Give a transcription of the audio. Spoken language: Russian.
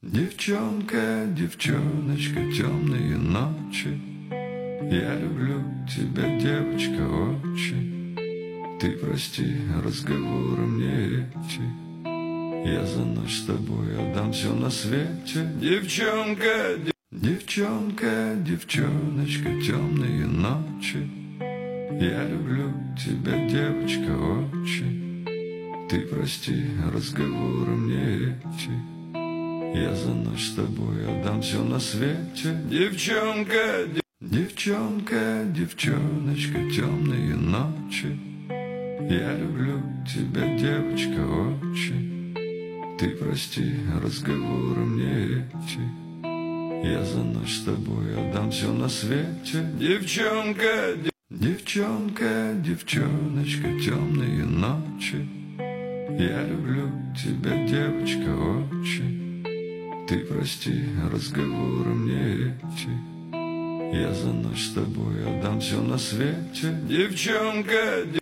Девчонка, девчоночка, темные ночи. Я люблю тебя, девочка, очень. Ты прости разговоры мне эти. Я за ночь с тобой отдам все на свете. Девчонка, девчонка, девчоночка, темные ночи. Я люблю тебя, девочка, очень. Ты прости разговоры мне эти. Я за ночь с тобой отдам все на свете. Девчонка, девчонка, девчоночка, темные ночи. Я люблю тебя, девочка, очень. Ты прости разговоры мне эти. Я за ночь с тобой отдам все на свете. Девчонка, девчонка, девчоночка, темные ночи. Я люблю тебя, девочка, очень. Ты прости разговоры мне эти. Я за ночь с тобой отдам все на свете. Девчонка.